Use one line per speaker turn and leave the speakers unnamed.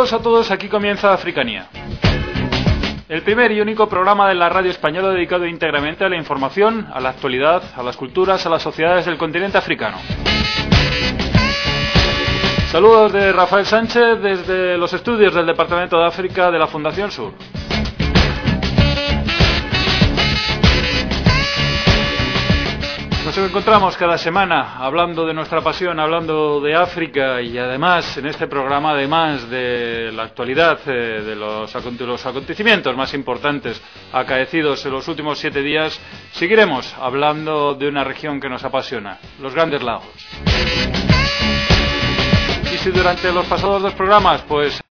Saludos a todos, aquí comienza Africanía, el primer y único programa de la radio española dedicado íntegramente a la información, a la actualidad, a las culturas, a las sociedades del continente africano. Saludos de Rafael Sánchez desde los estudios del Departamento de África de la Fundación Sur. Nos encontramos cada semana hablando de nuestra pasión, hablando de África y además en este programa, además de la actualidad, de los acontecimientos más importantes acaecidos en los últimos 7 días, seguiremos hablando de una región que nos apasiona, los Grandes Lagos. Y si durante los pasados 2 programas, pues